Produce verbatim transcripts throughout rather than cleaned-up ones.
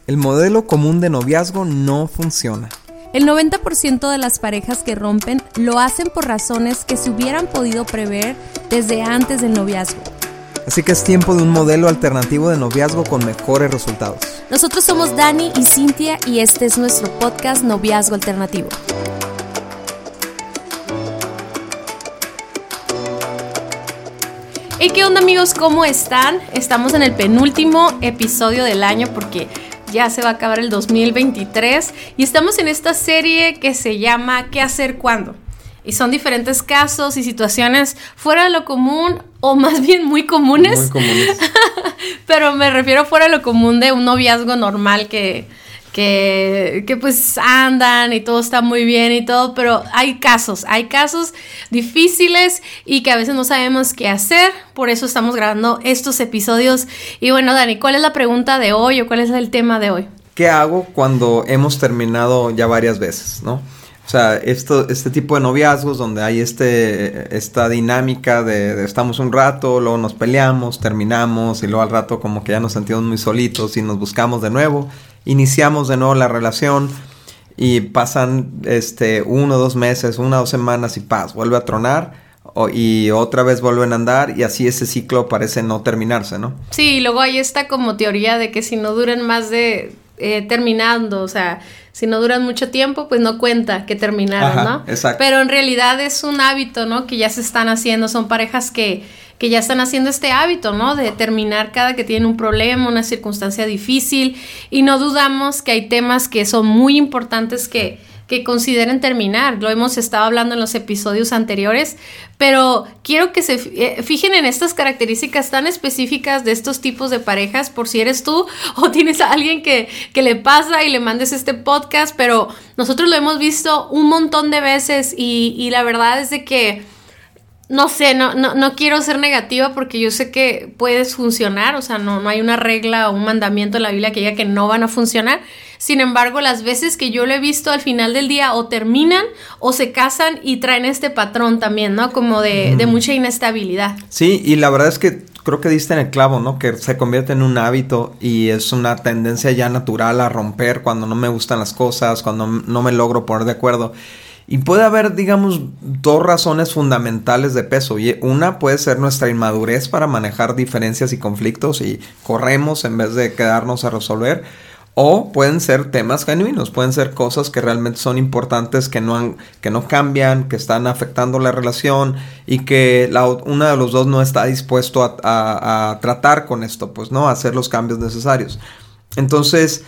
El modelo común de noviazgo no funciona. El noventa por ciento de las parejas que rompen lo hacen por razones que se hubieran podido prever desde antes del noviazgo. Así que es tiempo de un modelo alternativo de noviazgo con mejores resultados. Nosotros somos Dani y Cintia y este es nuestro podcast Noviazgo Alternativo. Hey, ¿qué onda, amigos? ¿Cómo están? Estamos en el penúltimo episodio del año porque ya se va a acabar el dos mil veintitrés y estamos en esta serie que se llama ¿Qué hacer cuándo? Y son diferentes casos y situaciones fuera de lo común, o más bien muy comunes. Muy comunes. Pero me refiero fuera de lo común de un noviazgo normal que, que, que pues andan y todo está muy bien y todo, pero hay casos, hay casos difíciles y que a veces no sabemos qué hacer, por eso estamos grabando estos episodios. Y bueno, Dani, ¿cuál es la pregunta de hoy o cuál es el tema de hoy? ¿Qué hago cuando hemos terminado ya varias veces, no? O sea, esto, este tipo de noviazgos donde hay este, esta dinámica de, de estamos un rato, luego nos peleamos, terminamos y luego al rato como que ya nos sentimos muy solitos y nos buscamos de nuevo, iniciamos de nuevo la relación y pasan este uno o dos meses, una o dos semanas y paz, vuelve a tronar o, y otra vez vuelven a andar y así ese ciclo parece no terminarse, ¿no? Sí, y luego hay esta como teoría de que si no duran más de eh, terminando, o sea, si no duran mucho tiempo, pues no cuenta que terminaron, Ajá, ¿no? Exacto. Pero en realidad es un hábito, ¿no? Que ya se están haciendo, son parejas que, que ya están haciendo este hábito, ¿no? De terminar cada que tienen un problema, una circunstancia difícil, y no dudamos que hay temas que son muy importantes que, que consideren terminar. Lo hemos estado hablando en los episodios anteriores, pero quiero que se fijen en estas características tan específicas de estos tipos de parejas, por si eres tú o tienes a alguien que, que le pasa y le mandes este podcast, pero nosotros lo hemos visto un montón de veces y, y la verdad es de que no sé, no, no, no quiero ser negativa porque yo sé que puedes funcionar, o sea, no, no hay una regla o un mandamiento en la Biblia que diga que no van a funcionar. Sin embargo, las veces que yo lo he visto al final del día o terminan o se casan y traen este patrón también, ¿no? Como de, mm. de mucha inestabilidad. Sí, y la verdad es que creo que diste en el clavo, ¿no? Que se convierte en un hábito y es una tendencia ya natural a romper cuando no me gustan las cosas, cuando no me logro poner de acuerdo. Y puede haber, digamos, dos razones fundamentales de peso. Y una puede ser nuestra inmadurez para manejar diferencias y conflictos y corremos en vez de quedarnos a resolver. O pueden ser temas genuinos, pueden ser cosas que realmente son importantes, que no han, que no cambian, que están afectando la relación y que la, una de los dos no está dispuesto a, a, a tratar con esto, pues, ¿no? A hacer los cambios necesarios. Entonces,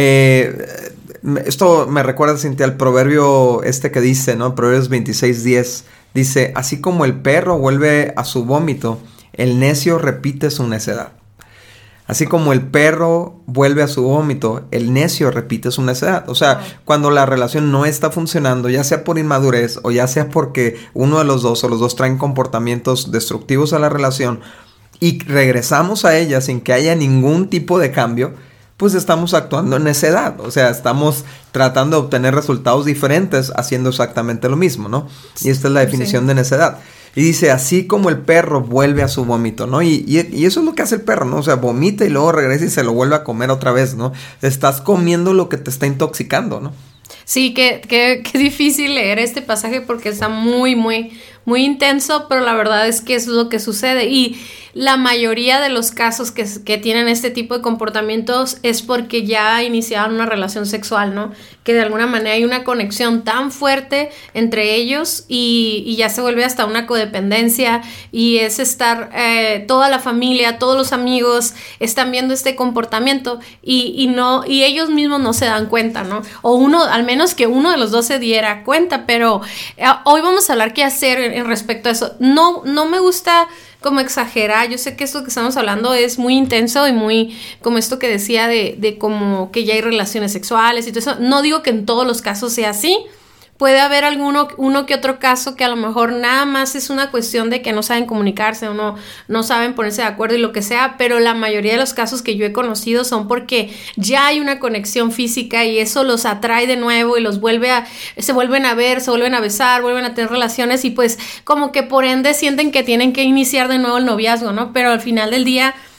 eh... esto me recuerda, Cintia, al proverbio este que dice, ¿no? Proverbios veintiséis diez. Dice, así como el perro vuelve a su vómito, el necio repite su necedad. Así como el perro vuelve a su vómito, el necio repite su necedad. O sea, cuando la relación no está funcionando, ya sea por inmadurez o ya sea porque uno de los dos o los dos traen comportamientos destructivos a la relación y regresamos a ella sin que haya ningún tipo de cambio, pues estamos actuando en necedad, o sea, estamos tratando de obtener resultados diferentes haciendo exactamente lo mismo, ¿no? Y esta es la definición sí. de necedad. Y dice, así como el perro vuelve a su vómito, ¿no? Y, y, y eso es lo que hace el perro, ¿no? O sea, vomita y luego regresa y se lo vuelve a comer otra vez, ¿no? Estás comiendo lo que te está intoxicando, ¿no? Sí, que, que, que difícil leer este pasaje porque está muy, muy, muy intenso, pero la verdad es que eso es lo que sucede. Y la mayoría de los casos que, que tienen este tipo de comportamientos es porque ya iniciaron una relación sexual, ¿no? Que de alguna manera hay una conexión tan fuerte entre ellos y, y ya se vuelve hasta una codependencia y es estar, eh, toda la familia, todos los amigos están viendo este comportamiento y, y, no, y ellos mismos no se dan cuenta, ¿no? O uno, al menos que uno de los dos se diera cuenta, pero eh, hoy vamos a hablar qué hacer en, en respecto a eso. No, no me gusta como exagerar, yo sé que esto que estamos hablando es muy intenso y muy, como esto que decía de, de como que ya hay relaciones sexuales y todo eso, no digo que en todos los casos sea así, puede haber alguno uno que otro caso que a lo mejor nada más es una cuestión de que no saben comunicarse o no, no saben ponerse de acuerdo y lo que sea, pero la mayoría de los casos que yo he conocido son porque ya hay una conexión física y eso los atrae de nuevo y los vuelve a, se vuelven a ver, se vuelven a besar, vuelven a tener relaciones y pues como que por ende sienten que tienen que iniciar de nuevo el noviazgo, ¿no? Pero al final del día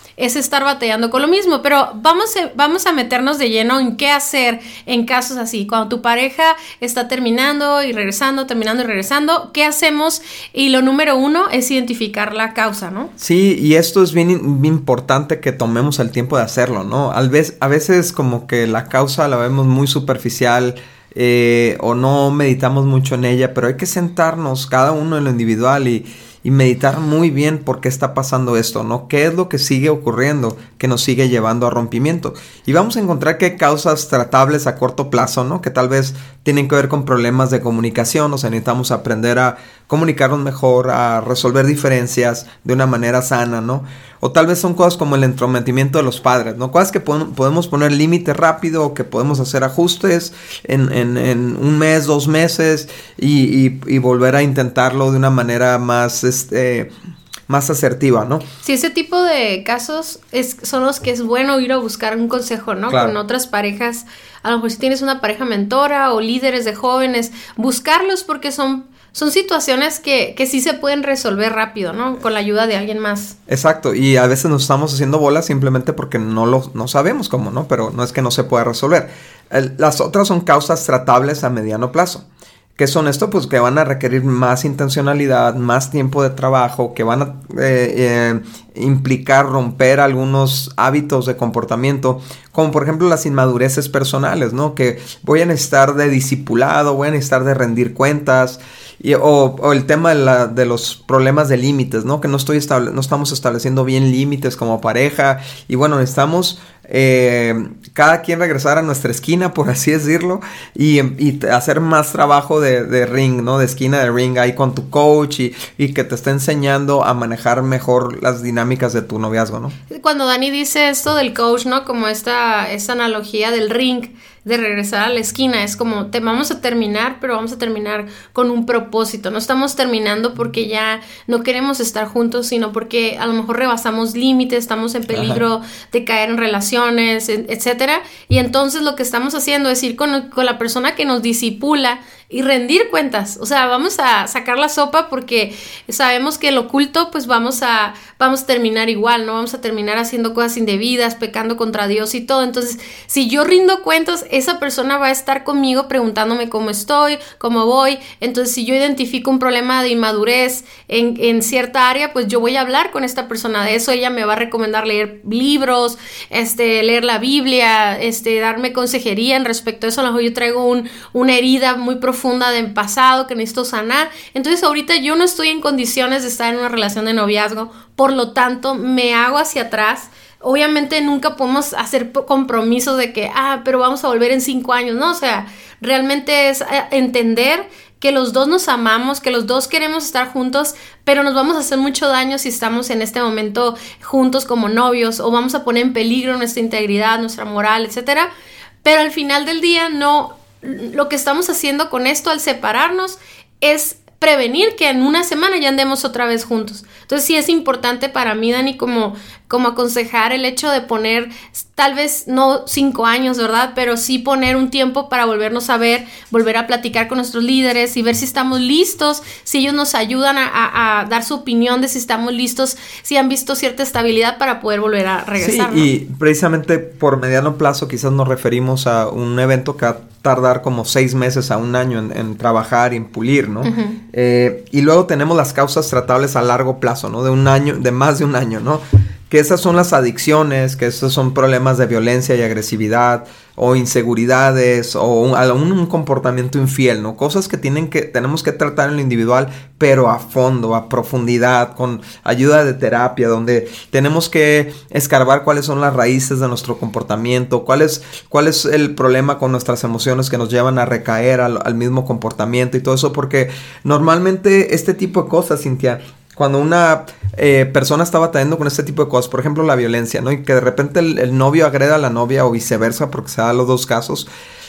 es estar batallando con lo mismo. Pero vamos a, vamos a meternos de lleno en qué hacer en casos así. Cuando tu pareja está terminando y regresando, terminando y regresando, ¿qué hacemos? Y lo número uno es identificar la causa, ¿no? Sí, y esto es bien, bien importante que tomemos el tiempo de hacerlo, ¿no? Al vez, a veces como que la causa la vemos muy superficial, eh, o no meditamos mucho en ella, pero hay que sentarnos cada uno en lo individual y, y meditar muy bien por qué está pasando esto, ¿no? ¿Qué es lo que sigue ocurriendo que nos sigue llevando a rompimiento? Y vamos a encontrar que hay causas tratables a corto plazo, ¿no? Que tal vez tienen que ver con problemas de comunicación, o sea, necesitamos aprender a comunicarnos mejor, a resolver diferencias de una manera sana, ¿no? O tal vez son cosas como el entrometimiento de los padres, ¿no? Cosas que pod- podemos poner límite rápido o que podemos hacer ajustes en, en, en un mes, dos meses y, y, y volver a intentarlo de una manera más, este, más asertiva, ¿no? Sí, ese tipo de casos es, son los que es bueno ir a buscar un consejo, ¿no? Claro. Con otras parejas. A lo mejor si tienes una pareja mentora o líderes de jóvenes, buscarlos porque son... Son situaciones que, que sí se pueden resolver rápido, ¿no? Con la ayuda de alguien más. Exacto, y a veces nos estamos haciendo bolas simplemente porque no lo no sabemos cómo, ¿no? Pero no es que no se pueda resolver. El, las otras son causas tratables a mediano plazo. ¿Qué son esto? Pues que van a requerir más intencionalidad, más tiempo de trabajo, que van a eh, eh, implicar romper algunos hábitos de comportamiento, como por ejemplo las inmadureces personales, ¿no? Que voy a necesitar de discipulado, voy a necesitar de rendir cuentas, y, o, o el tema de, la, de los problemas de límites, ¿no? Que no, estoy estable, no estamos estableciendo bien límites como pareja, y bueno, necesitamos... Eh, cada quien regresar a nuestra esquina, por así decirlo, y, y hacer más trabajo de, de ring, ¿no? De esquina de ring ahí con tu coach y, y que te esté enseñando a manejar mejor las dinámicas de tu noviazgo, ¿no? Cuando Dani dice esto del coach, ¿no? Como esta, esta analogía del ring, de regresar a la esquina, es como te vamos a terminar, pero vamos a terminar con un propósito. No estamos terminando porque ya no queremos estar juntos, sino porque a lo mejor rebasamos límites, estamos en peligro Ajá. de caer en relaciones, etcétera. Y entonces lo que estamos haciendo es ir con, con la persona que nos disipula y rendir cuentas. O sea, vamos a sacar la sopa porque sabemos que el oculto, pues vamos a, vamos a terminar igual, ¿no? Vamos a terminar haciendo cosas indebidas, pecando contra Dios y todo. Entonces, si yo rindo cuentas, esa persona va a estar conmigo preguntándome cómo estoy, cómo voy. Entonces, si yo identifico un problema de inmadurez en, en cierta área, pues yo voy a hablar con esta persona de eso. Ella me va a recomendar leer libros, este, leer la Biblia, este, darme consejería en respecto a eso. A lo mejor yo traigo un, una herida muy profunda funda del pasado que necesito sanar. Entonces ahorita yo no estoy en condiciones de estar en una relación de noviazgo, por lo tanto me hago hacia atrás. Obviamente nunca podemos hacer compromisos de que, ah, pero vamos a volver en cinco años, ¿no? O sea, realmente es entender que los dos nos amamos, que los dos queremos estar juntos, pero nos vamos a hacer mucho daño si estamos en este momento juntos como novios, o vamos a poner en peligro nuestra integridad, nuestra moral, etcétera. Pero al final del día no... Lo que estamos haciendo con esto al separarnos es prevenir que en una semana ya andemos otra vez juntos. Entonces sí es importante para mí, Dani, como, como aconsejar el hecho de poner, tal vez no cinco años, ¿verdad? Pero sí poner un tiempo para volvernos a ver, volver a platicar con nuestros líderes y ver si estamos listos, si ellos nos ayudan a, a, a dar su opinión de si estamos listos, si han visto cierta estabilidad para poder volver a regresar. Sí, ¿no? Y precisamente por mediano plazo quizás nos referimos a un evento que va a tardar como seis meses a un año en, en trabajar y en pulir, ¿no? Uh-huh. Eh, y luego tenemos las causas tratables a largo plazo, ¿no? De un año, de más de un año, ¿no? Que esas son las adicciones, que esos son problemas de violencia y agresividad, o inseguridades, o un, un, un comportamiento infiel, ¿no? Cosas que tienen que, tenemos que tratar en lo individual, pero a fondo, a profundidad, con ayuda de terapia, donde tenemos que escarbar cuáles son las raíces de nuestro comportamiento, cuál es, cuál es el problema con nuestras emociones que nos llevan a recaer al, al mismo comportamiento y todo eso, porque normalmente este tipo de cosas, Cintia, cuando una eh, persona está batallando con este tipo de cosas, por ejemplo la violencia, ¿no? Y que de repente el, el novio agreda a la novia o viceversa, porque se da los dos casos,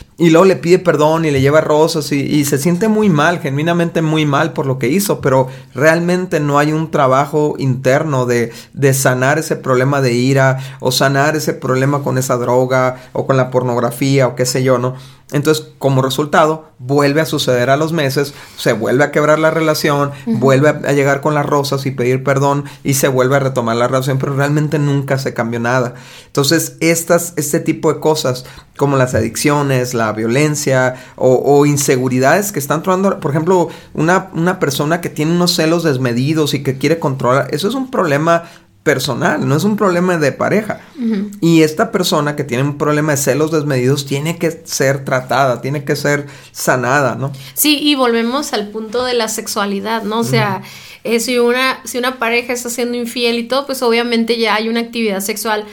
y luego le pide perdón y le lleva rosas y, y se siente muy mal, genuinamente muy mal por lo que hizo, pero realmente no hay un trabajo interno de, de sanar ese problema de ira o sanar ese problema con esa droga o con la pornografía o qué sé yo, ¿no? Entonces, como resultado, vuelve a suceder a los meses, se vuelve a quebrar la relación, uh-huh. vuelve a, a llegar con las rosas y pedir perdón y se vuelve a retomar la relación, pero realmente nunca se cambió nada. Entonces, estas, este tipo de cosas como las adicciones, la violencia o, o inseguridades que están tronando, por ejemplo, una, una persona que tiene unos celos desmedidos y que quiere controlar, eso es un problema personal, no es un problema de pareja. Uh-huh. Y esta persona que tiene un problema de celos desmedidos tiene que ser tratada, tiene que ser sanada, ¿no? Sí, y volvemos al punto de la sexualidad, ¿no? O sea, uh-huh. eh, si una si una pareja está siendo infiel y todo, pues obviamente ya hay una actividad sexual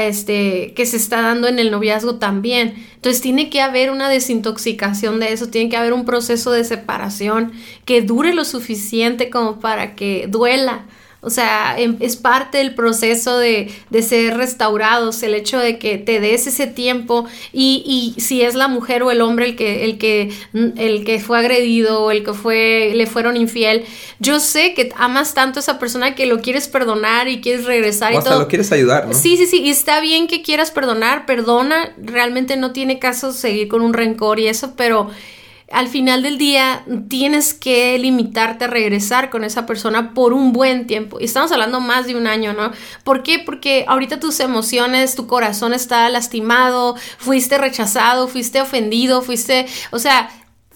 este que se está dando en el noviazgo también. Entonces tiene que haber una desintoxicación de eso, tiene que haber un proceso de separación que dure lo suficiente como para que duela. O sea, es parte del proceso de, de ser restaurados, el hecho de que te des ese tiempo y, y si es la mujer o el hombre el que, el que, el que fue agredido o el que fue, le fueron infiel, yo sé que amas tanto a esa persona que lo quieres perdonar y quieres regresar o y hasta todo. Lo quieres ayudar, ¿no? Sí, sí, sí, y está bien que quieras perdonar, perdona, realmente no tiene caso seguir con un rencor y eso, pero al final del día tienes que limitarte a regresar con esa persona por un buen tiempo. Y estamos hablando más de un año, ¿no? ¿Por qué? Porque ahorita tus emociones, tu corazón está lastimado, fuiste rechazado, fuiste ofendido, fuiste... O sea,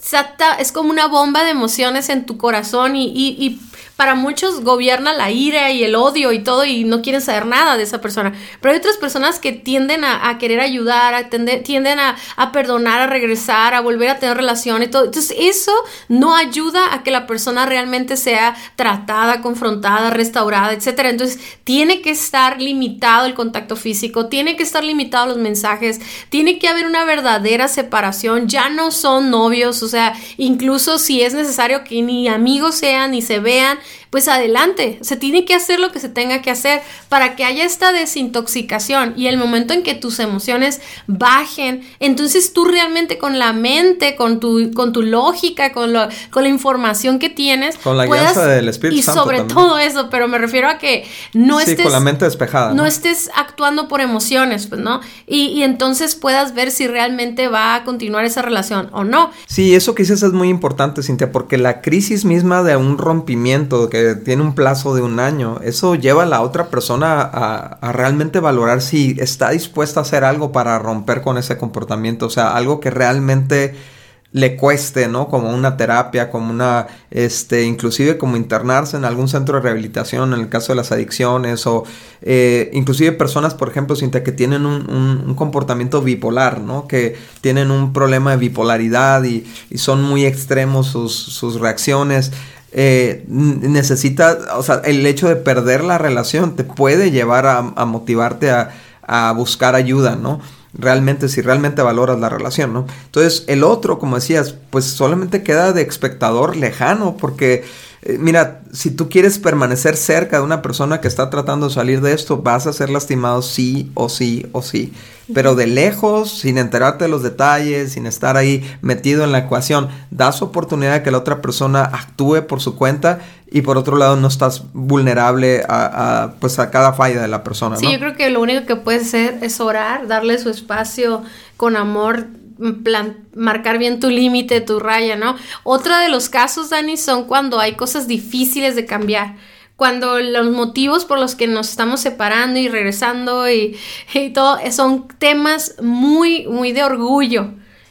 es como una bomba de emociones en tu corazón y... y, y para muchos gobierna la ira y el odio y todo y no quieren saber nada de esa persona. Pero hay otras personas que tienden a, a querer ayudar, a tender, tienden a, a perdonar, a regresar, a volver a tener relación y todo. Entonces eso no ayuda a que la persona realmente sea tratada, confrontada, restaurada, etcétera. Entonces tiene que estar limitado el contacto físico, tiene que estar limitado los mensajes, tiene que haber una verdadera separación. Ya no son novios, o sea, incluso si es necesario que ni amigos sean, ni se vean, pues adelante, se tiene que hacer lo que se tenga que hacer para que haya esta desintoxicación y el momento en que tus emociones bajen, entonces tú realmente con la mente, con tu, con tu lógica, con, lo, con la información que tienes, con la guianza del Espíritu y Santo sobre también. Todo eso, pero me refiero a que no sí, estés con la mente despejada, no, ¿no? estés actuando por emociones, pues, ¿no? Y, y entonces puedas ver si realmente va a continuar esa relación o no. Sí, eso que dices es muy importante, Cintia, porque la crisis misma de un rompimiento que tiene un plazo de un año, eso lleva a la otra persona a, a realmente valorar si está dispuesta a hacer algo para romper con ese comportamiento, o sea, algo que realmente le cueste, ¿no? Como una terapia, como una, este, inclusive como internarse en algún centro de rehabilitación en el caso de las adicciones o eh, inclusive personas, por ejemplo, Cintia, que tienen un, un, un comportamiento bipolar, ¿no? Que tienen un problema de bipolaridad y, y son muy extremos sus, sus reacciones. Eh, necesita, o sea, el hecho de perder la relación te puede llevar a, a motivarte a, a buscar ayuda, ¿no? Realmente, si realmente valoras la relación, ¿no? Entonces, el otro, como decías, pues solamente queda de espectador lejano, porque, eh, mira, si tú quieres permanecer cerca de una persona que está tratando de salir de esto, vas a ser lastimado sí o sí o sí. Pero de lejos, sin enterarte de los detalles, sin estar ahí metido en la ecuación, das oportunidad de que la otra persona actúe por su cuenta y por otro lado no estás vulnerable a, a, pues a cada falla de la persona, sí, ¿no? Yo creo que lo único que puedes hacer es orar, darle su espacio con amor, plan, marcar bien tu límite, tu raya, ¿no? Otro de los casos, Dani, son cuando hay cosas difíciles de cambiar. Cuando los motivos por los que nos estamos separando y regresando y, y todo son temas muy, muy de orgullo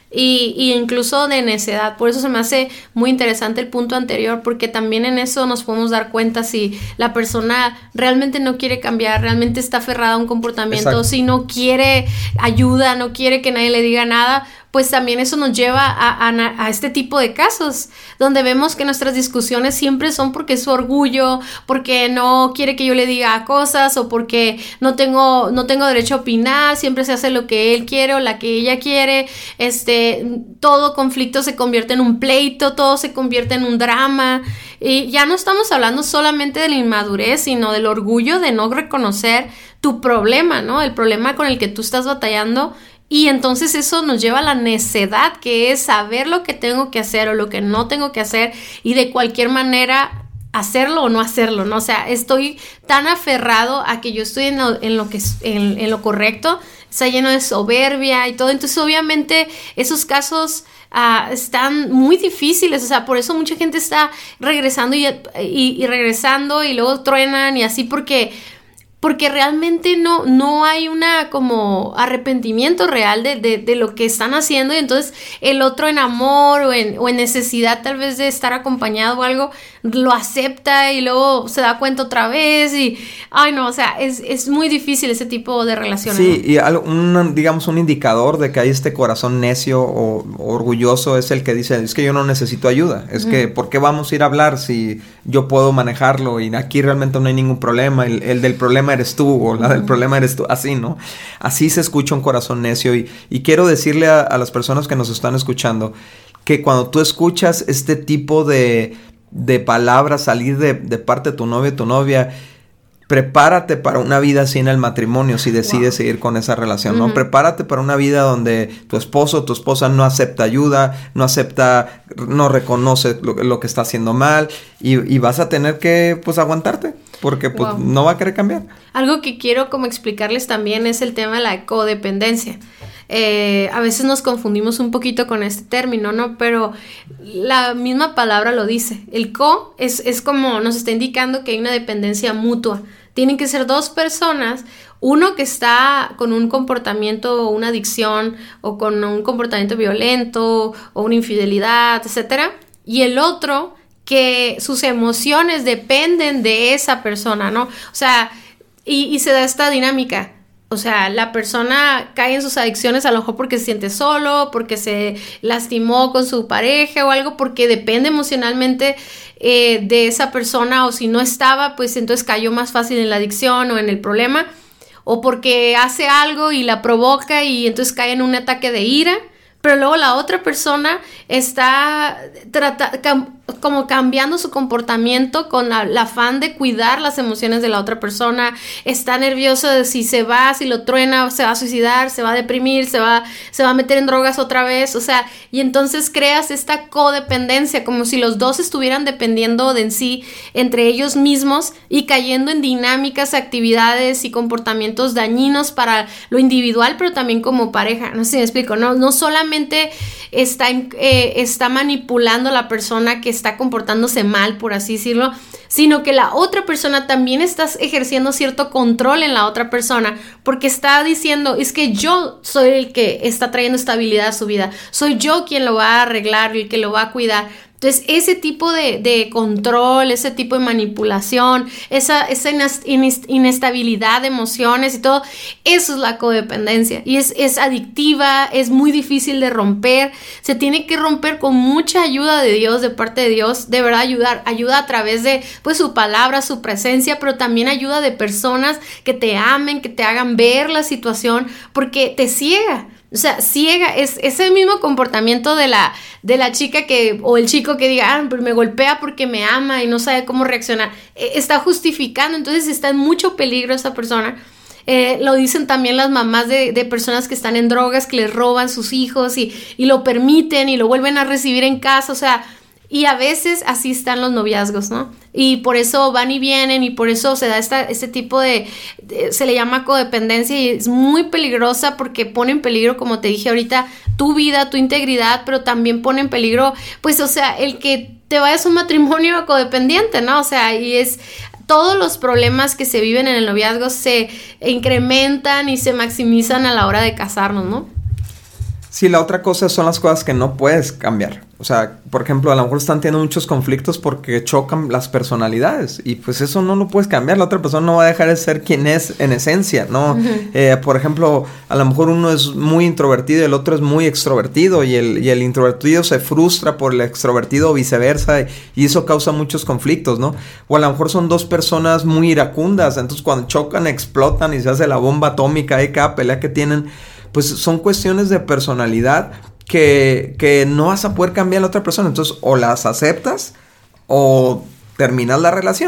y, y incluso de necedad. Por eso se me hace muy interesante el punto anterior, porque también en eso nos podemos dar cuenta si la persona realmente no quiere cambiar, realmente está aferrada a un comportamiento, exacto, si no quiere ayuda, no quiere que nadie le diga nada. Pues también eso nos lleva a, a, a este tipo de casos, donde vemos que nuestras discusiones siempre son porque es su orgullo, porque no quiere que yo le diga cosas, o porque no tengo, no tengo derecho a opinar, siempre se hace lo que él quiere o la que ella quiere, este, todo conflicto se convierte en un pleito, todo se convierte en un drama, y ya no estamos hablando solamente de la inmadurez, sino del orgullo de no reconocer tu problema, ¿no? El problema con el que tú estás batallando. Y entonces eso nos lleva a la necedad, que es saber lo que tengo que hacer o lo que no tengo que hacer, y de cualquier manera hacerlo o no hacerlo, ¿no? O sea, estoy tan aferrado a que yo estoy en lo, en lo, que, en, en lo correcto, está lleno de soberbia y todo. Entonces, obviamente, esos casos uh, están muy difíciles. O sea, por eso mucha gente está regresando y, y, y regresando y luego truenan y así, porque... porque realmente no, no hay una como arrepentimiento real de, de, de lo que están haciendo, y entonces el otro en amor o en, o en necesidad tal vez de estar acompañado o algo, lo acepta y luego se da cuenta otra vez y, ay no, o sea, es, es muy difícil ese tipo de relaciones. Sí, ¿no? y algo, un, digamos un indicador de que hay este corazón necio o, o orgulloso es el que dice, es que yo no necesito ayuda, es uh-huh. que ¿por qué vamos a ir a hablar si yo puedo manejarlo y aquí realmente no hay ningún problema? El, el del problema eres tú, o la del problema eres tú, así, ¿no? Así se escucha un corazón necio, y, y quiero decirle a, a las personas que nos están escuchando que cuando tú escuchas este tipo de, de palabras salir de, de parte de tu novio o tu novia, prepárate para una vida así en el matrimonio si decides wow. seguir con esa relación, ¿no? Uh-huh. Prepárate para una vida donde tu esposo o tu esposa no acepta ayuda, no acepta, no reconoce lo, lo que está haciendo mal, y, y vas a tener que, pues, aguantarte, porque pues wow. no va a querer cambiar. Algo que quiero como explicarles también es el tema de la codependencia. Eh, a veces nos confundimos un poquito con este término, ¿no? Pero la misma palabra lo dice. El co es, es como nos está indicando que hay una dependencia mutua. Tienen que ser dos personas, uno que está con un comportamiento, una adicción, o con un comportamiento violento, o una infidelidad, etcétera, y el otro que sus emociones dependen de esa persona, ¿no? O sea, y, y se da esta dinámica. O sea, la persona cae en sus adicciones a lo mejor porque se siente solo, porque se lastimó con su pareja o algo, porque depende emocionalmente eh, de esa persona, o si no estaba, pues entonces cayó más fácil en la adicción o en el problema, o porque hace algo y la provoca y entonces cae en un ataque de ira. Pero luego la otra persona está trata, cam, como cambiando su comportamiento con la, el afán de cuidar las emociones de la otra persona. Está nervioso de si se va, si lo truena, se va a suicidar, se va a deprimir, se va, se va a meter en drogas otra vez. O sea, y entonces creas esta codependencia, como si los dos estuvieran dependiendo de en sí, entre ellos mismos, y cayendo en dinámicas, actividades y comportamientos dañinos para lo individual, pero también como pareja. No sé si me explico, no, no solamente está, eh, está manipulando a la persona que está comportándose mal, por así decirlo, sino que la otra persona también está ejerciendo cierto control en la otra persona, porque está diciendo, es que yo soy el que está trayendo estabilidad a su vida, soy yo quien lo va a arreglar, el que lo va a cuidar. Entonces, ese tipo de, de control, ese tipo de manipulación, esa, esa inestabilidad de emociones y todo, eso es la codependencia. Y es, es adictiva, es muy difícil de romper. Se tiene que romper con mucha ayuda de Dios, de parte de Dios. De verdad, ayudar, ayuda a través de pues, su palabra, su presencia, pero también ayuda de personas que te amen, que te hagan ver la situación, porque te ciega. O sea, ciega, es ese mismo comportamiento de la, de la chica que, o el chico que diga, ah, pero me golpea porque me ama y no sabe cómo reaccionar. Eh, está justificando, entonces está en mucho peligro esa persona. Eh, lo dicen también las mamás de, de personas que están en drogas, que les roban sus hijos y, y lo permiten y lo vuelven a recibir en casa, o sea... Y a veces así están los noviazgos, ¿no? Y por eso van y vienen y por eso se da esta, este tipo de, de... Se le llama codependencia y es muy peligrosa porque pone en peligro, como te dije ahorita, tu vida, tu integridad, pero también pone en peligro, pues, o sea, el que te vayas a un matrimonio codependiente, ¿no? O sea, y es... Todos los problemas que se viven en el noviazgo se incrementan y se maximizan a la hora de casarnos, ¿no? Sí, la otra cosa son las cosas que no puedes cambiar. O sea, por ejemplo, a lo mejor están teniendo muchos conflictos porque chocan las personalidades. Y pues eso no lo puedes cambiar. La otra persona no va a dejar de ser quien es en esencia, ¿no? Uh-huh. Eh, por ejemplo, a lo mejor uno es muy introvertido y el otro es muy extrovertido. Y el, y el introvertido se frustra por el extrovertido o viceversa. Y, y eso causa muchos conflictos, ¿no? O a lo mejor son dos personas muy iracundas. Entonces cuando chocan, explotan y se hace la bomba atómica y cada pelea que tienen... Pues son cuestiones de personalidad que, que no vas a poder cambiar a la otra persona. Entonces, o las aceptas o terminas la relación.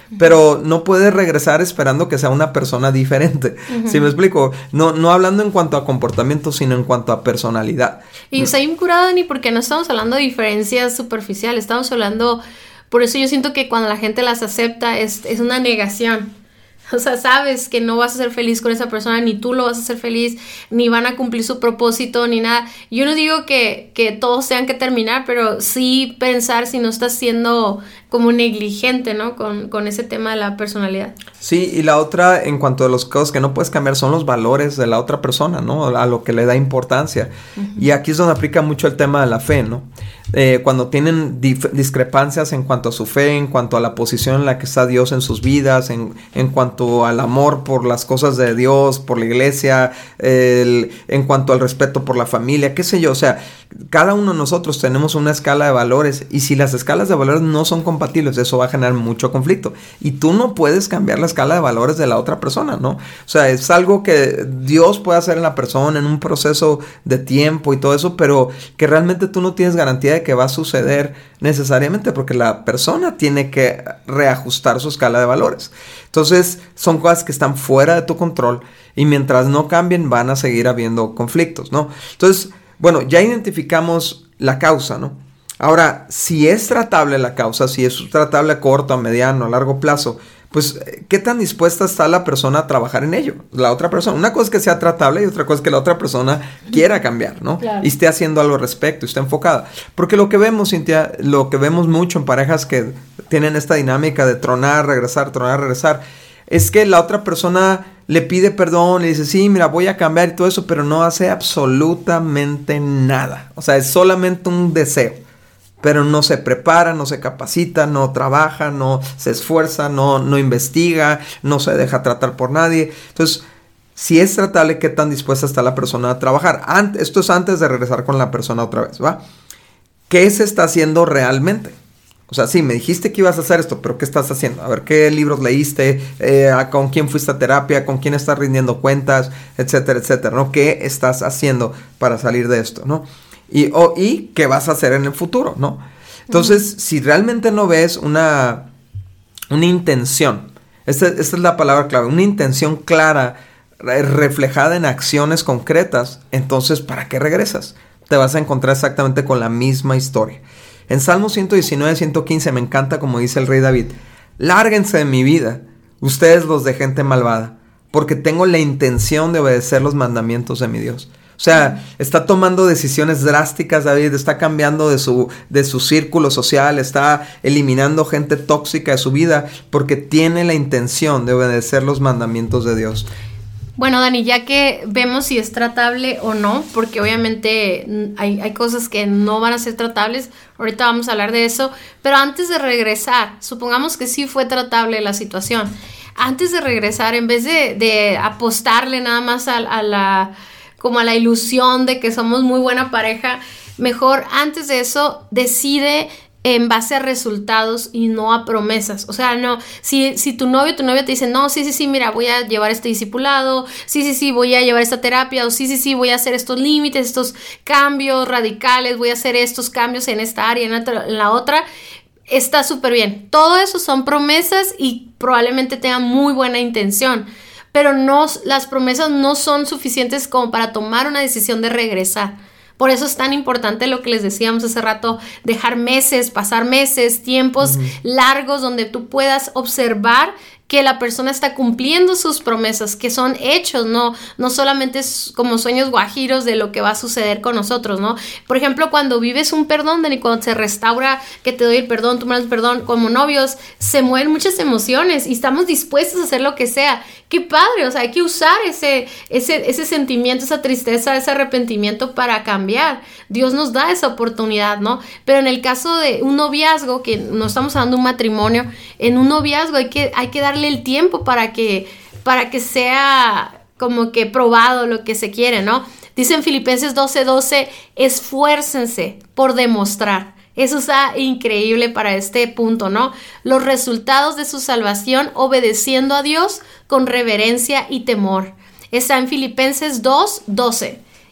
pero no puedes regresar esperando que sea una persona diferente. Uh-huh. ¿Sí me explico? No, no hablando en cuanto a comportamiento, sino en cuanto a personalidad. Y está incurado, ni porque no estamos hablando de diferencias superficiales, estamos hablando, por eso yo siento que cuando la gente las acepta es, es una negación. O sea, sabes que no vas a ser feliz con esa persona, ni tú lo vas a hacer feliz, ni van a cumplir su propósito, ni nada. Yo no digo que, que todos tengan que terminar, pero sí pensar si no estás siendo como negligente, ¿no? Con, con ese tema de la personalidad. Sí, y la otra, en cuanto a las cosas que no puedes cambiar, son los valores de la otra persona, ¿no? A lo que le da importancia. Uh-huh. Y aquí es donde aplica mucho el tema de la fe, ¿no? Eh, cuando tienen dif- discrepancias en cuanto a su fe, en cuanto a la posición en la que está Dios en sus vidas, en, en cuanto al amor por las cosas de Dios, por la iglesia, el, en cuanto al respeto por la familia, qué sé yo, o sea, cada uno de nosotros tenemos una escala de valores y si las escalas de valores no son compatibles, eso va a generar mucho conflicto y tú no puedes cambiar la escala de valores de la otra persona, ¿no? O sea, es algo que Dios puede hacer en la persona en un proceso de tiempo y todo eso, pero que realmente tú no tienes garantía de que va a suceder necesariamente porque la persona tiene que reajustar su escala de valores. Entonces son cosas que están fuera de tu control y mientras no cambien van a seguir habiendo conflictos, ¿no? Entonces, bueno, ya identificamos la causa, ¿no? Ahora, si es tratable la causa, si es tratable a corto, a mediano, a largo plazo, pues, ¿qué tan dispuesta está la persona a trabajar en ello? La otra persona. Una cosa es que sea tratable y otra cosa es que la otra persona quiera cambiar, ¿no? Claro. Y esté haciendo algo al respecto, esté enfocada. Porque lo que vemos, Cintia, lo que vemos mucho en parejas que tienen esta dinámica de tronar, regresar, tronar, regresar, es que la otra persona le pide perdón, le dice, sí, mira, voy a cambiar y todo eso, pero no hace absolutamente nada. O sea, es solamente un deseo. Pero no se prepara, no se capacita, no trabaja, no se esfuerza, no, no investiga, no se deja tratar por nadie. Entonces, si es tratable, ¿qué tan dispuesta está la persona a trabajar? Ant- esto es antes de regresar con la persona otra vez, ¿va? ¿Qué se está haciendo realmente? O sea, sí, me dijiste que ibas a hacer esto, pero ¿qué estás haciendo? A ver, ¿qué libros leíste? Eh, ¿Con quién fuiste a terapia? ¿Con quién estás rindiendo cuentas? Etcétera, etcétera, ¿no? ¿Qué estás haciendo para salir de esto, no? Y, o, y qué vas a hacer en el futuro, ¿no? Entonces, uh-huh. si realmente no ves una, una intención, esta, esta es la palabra clave, una intención clara, reflejada en acciones concretas, entonces, ¿para qué regresas? Te vas a encontrar exactamente con la misma historia. En Salmo ciento diecinueve, ciento quince me encanta como dice el rey David, lárguense de mi vida, ustedes los de gente malvada, porque tengo la intención de obedecer los mandamientos de mi Dios. O sea, está tomando decisiones drásticas, David, está cambiando de su, de su círculo social, está eliminando gente tóxica de su vida porque tiene la intención de obedecer los mandamientos de Dios. Bueno, Dani, ya que vemos si es tratable o no, porque obviamente hay, hay cosas que no van a ser tratables, ahorita vamos a hablar de eso, pero antes de regresar, supongamos que sí fue tratable la situación, antes de regresar, en vez de, de apostarle nada más a, a la... como a la ilusión de que somos muy buena pareja, mejor antes de eso decide en base a resultados y no a promesas. O sea, no, si, si tu novio o tu novia te dice, no, sí, sí, sí, mira, voy a llevar este discipulado, sí, sí, sí, voy a llevar esta terapia, o sí, sí, sí, voy a hacer estos límites, estos cambios radicales, voy a hacer estos cambios en esta área, en, otra, en la otra, está súper bien. Todo eso son promesas y probablemente tengan muy buena intención. Pero no, las promesas no son suficientes como para tomar una decisión de regresar. Por eso es tan importante lo que les decíamos hace rato, dejar meses, pasar meses, tiempos uh-huh. largos donde tú puedas observar que la persona está cumpliendo sus promesas, que son hechos, no, no solamente es como sueños guajiros de lo que va a suceder con nosotros, ¿no? Por ejemplo, cuando vives un perdón, Dani, cuando se restaura, que te doy el perdón, tú me das el perdón, como novios, se mueven muchas emociones y estamos dispuestos a hacer lo que sea. ¡Qué padre! O sea, hay que usar ese, ese, ese sentimiento, esa tristeza, ese arrepentimiento para cambiar. Dios nos da esa oportunidad, ¿no? Pero en el caso de un noviazgo, que no estamos hablando de un matrimonio, en un noviazgo hay que, hay que darle el tiempo para que, para que sea como que probado lo que se quiere, ¿no? Dice en Filipenses doce doce, esfuércense por demostrar. Eso está increíble para este punto, ¿no? Los resultados de su salvación obedeciendo a Dios con reverencia y temor. Está en Filipenses dos doce.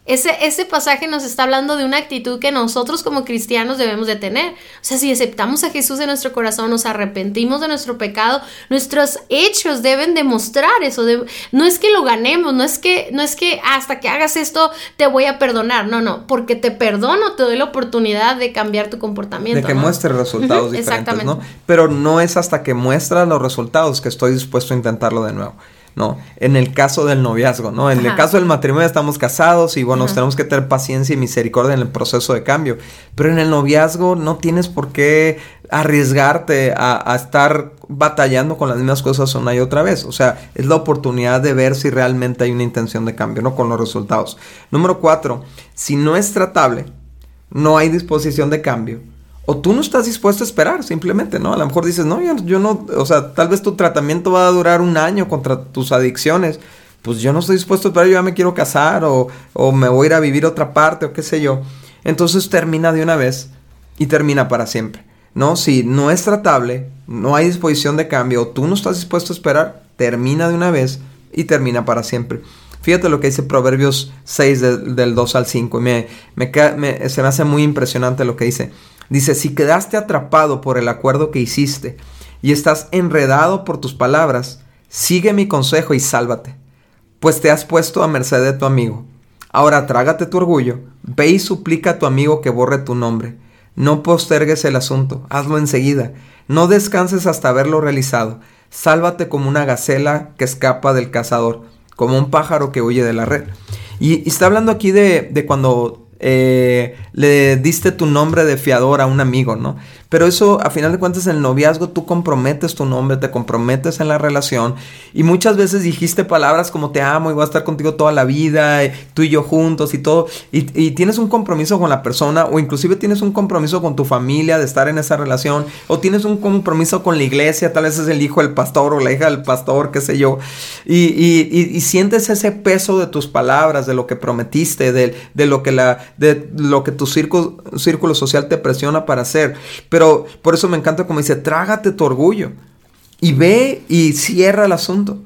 Ese, ese pasaje nos está hablando de una actitud que nosotros como cristianos debemos de tener. O sea, si aceptamos a Jesús en nuestro corazón, nos arrepentimos de nuestro pecado, nuestros hechos deben demostrar eso. De, no es que lo ganemos, no es que, no es que hasta que hagas esto te voy a perdonar. No, no, porque te perdono, te doy la oportunidad de cambiar tu comportamiento. De que ¿no? muestres resultados uh-huh, diferentes, ¿no? Pero no es hasta que muestras los resultados que estoy dispuesto a intentarlo de nuevo. No, en el caso del noviazgo, ¿no? En Ajá. el caso del matrimonio estamos casados y bueno, tenemos que tener paciencia y misericordia en el proceso de cambio. Pero en el noviazgo no tienes por qué arriesgarte a, a estar batallando con las mismas cosas una y otra vez. O sea, es la oportunidad de ver si realmente hay una intención de cambio, ¿no? Con los resultados. Número cuatro, si no es tratable, no hay disposición de cambio. O tú no estás dispuesto a esperar, simplemente, ¿no? A lo mejor dices, no, yo, yo no, o sea, tal vez tu tratamiento va a durar un año contra tus adicciones. Pues yo no estoy dispuesto a esperar, yo ya me quiero casar o, o me voy a ir a vivir a otra parte o qué sé yo. Entonces termina de una vez y termina para siempre, ¿no? Si no es tratable, no hay disposición de cambio o tú no estás dispuesto a esperar, termina de una vez y termina para siempre. Fíjate lo que dice Proverbios seis de, del dos al cinco. Me, me, me, se me hace muy impresionante lo que dice. Dice, si quedaste atrapado por el acuerdo que hiciste y estás enredado por tus palabras, sigue mi consejo y sálvate, pues te has puesto a merced de tu amigo. Ahora trágate tu orgullo, ve y suplica a tu amigo que borre tu nombre. No postergues el asunto, hazlo enseguida. No descanses hasta haberlo realizado. Sálvate como una gacela que escapa del cazador, como un pájaro que huye de la red. Y, y está hablando aquí de, de cuando eh, le diste tu nombre de fiador a un amigo, ¿no? Pero eso, a final de cuentas, en el noviazgo tú comprometes tu nombre, te comprometes en la relación. Y muchas veces dijiste palabras como te amo y voy a estar contigo toda la vida, y tú y yo juntos y todo. Y, y tienes un compromiso con la persona, o inclusive tienes un compromiso con tu familia de estar en esa relación. O tienes un compromiso con la iglesia, tal vez es el hijo del pastor o la hija del pastor, qué sé yo. Y, y, y, y sientes ese peso de tus palabras, de lo que prometiste, de, de, lo, que la, de lo que tu círculo, círculo social te presiona para hacer. Pero Pero por eso me encanta como dice, trágate tu orgullo y ve y cierra el asunto.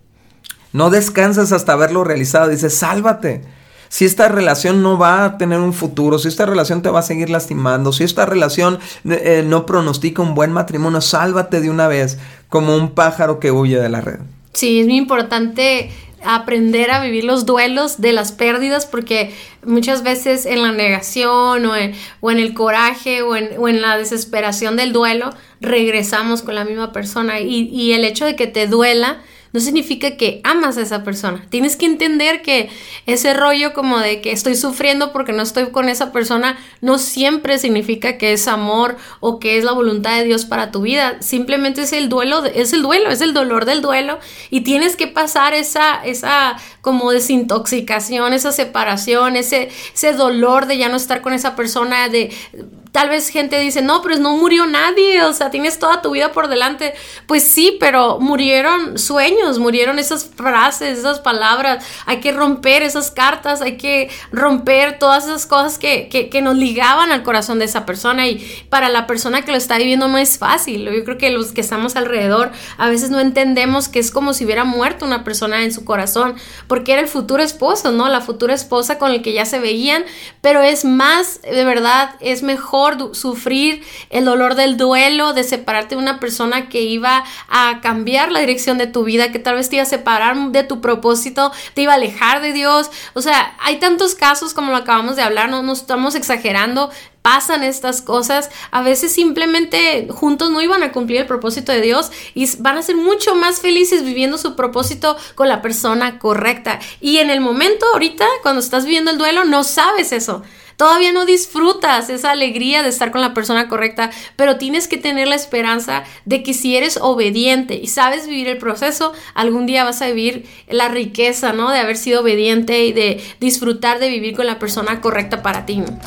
No descansas hasta haberlo realizado. Dice, sálvate. Si esta relación no va a tener un futuro, si esta relación te va a seguir lastimando, si esta relación eh, no pronostica un buen matrimonio, sálvate de una vez como un pájaro que huye de la red. Sí, es muy importante aprender a vivir los duelos de las pérdidas, porque muchas veces en la negación o en, o en el coraje o en, o en la desesperación del duelo regresamos con la misma persona, y, y el hecho de que te duela no significa que amas a esa persona. Tienes que entender que ese rollo como de que estoy sufriendo porque no estoy con esa persona no siempre significa que es amor o que es la voluntad de Dios para tu vida. Simplemente es el duelo, es el duelo, es el dolor del duelo, y tienes que pasar esa, esa como desintoxicación, esa separación, ese, ese dolor de ya no estar con esa persona. De tal vez gente dice, no, pero no murió nadie, o sea, tienes toda tu vida por delante. Pues sí, pero murieron sueños, murieron esas frases, esas palabras. Hay que romper esas cartas, hay que romper todas esas cosas que, que, que nos ligaban al corazón de esa persona, y para la persona que lo está viviendo no es fácil. Yo creo que los que estamos alrededor a veces no entendemos que es como si hubiera muerto una persona en su corazón, porque era el futuro esposo, ¿no? La futura esposa con el que ya se veían, pero es más, de verdad, es mejor sufrir el dolor del duelo, de separarte de una persona que iba a cambiar la dirección de tu vida, que tal vez te iba a separar de tu propósito, te iba a alejar de Dios. O sea, hay tantos casos como lo acabamos de hablar, no nos estamos exagerando. Pasan estas cosas, a veces simplemente juntos no iban a cumplir el propósito de Dios y van a ser mucho más felices viviendo su propósito con la persona correcta. Y en el momento, ahorita, cuando estás viviendo el duelo, no sabes eso. Todavía no disfrutas esa alegría de estar con la persona correcta, pero tienes que tener la esperanza de que si eres obediente y sabes vivir el proceso, algún día vas a vivir la riqueza, ¿no? De haber sido obediente y de disfrutar de vivir con la persona correcta para ti, ¿no?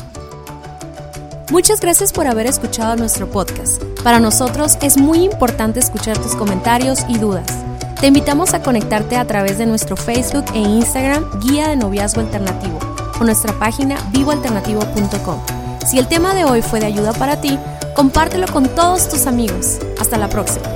Muchas gracias por haber escuchado nuestro podcast. Para nosotros es muy importante escuchar tus comentarios y dudas. Te invitamos a conectarte a través de nuestro Facebook e Instagram, Guía de Noviazgo Alternativo, o nuestra página vivo alternativo punto com. Si el tema de hoy fue de ayuda para ti, compártelo con todos tus amigos. Hasta la próxima.